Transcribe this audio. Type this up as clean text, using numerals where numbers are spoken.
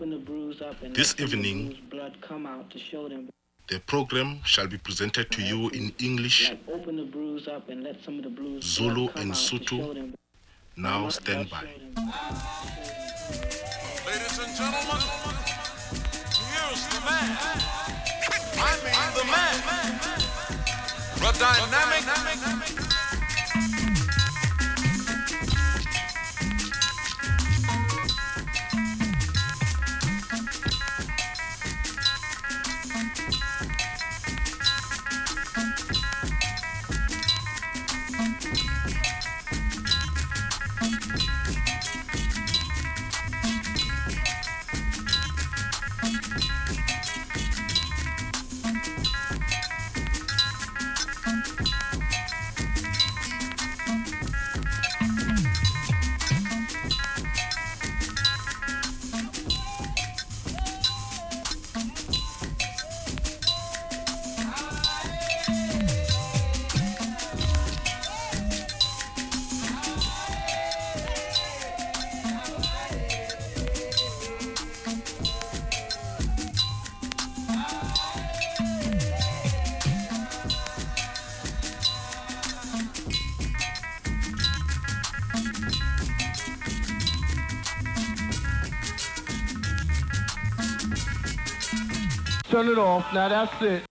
This evening, the program shall be presented to you in English, Zulu and Sotho. Now stand by. Ladies and gentlemen, here's the man. I mean the man. The dynamic. Turn it off. Now that's it.